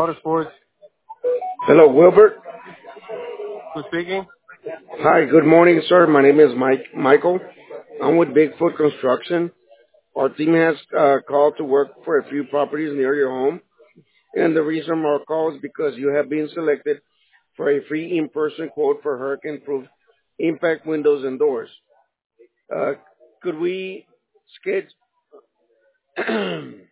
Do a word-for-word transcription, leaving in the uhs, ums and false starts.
Motorsports. Hello, Wilbert. Who's speaking? Hi, good morning, sir. My name is Mike Michael. I'm with Bigfoot Construction. Our team has uh, called to work for a few properties near your home, and the reason for our call is because you have been selected for a free in-person quote for hurricane-proof impact windows and doors. Uh, could we schedule?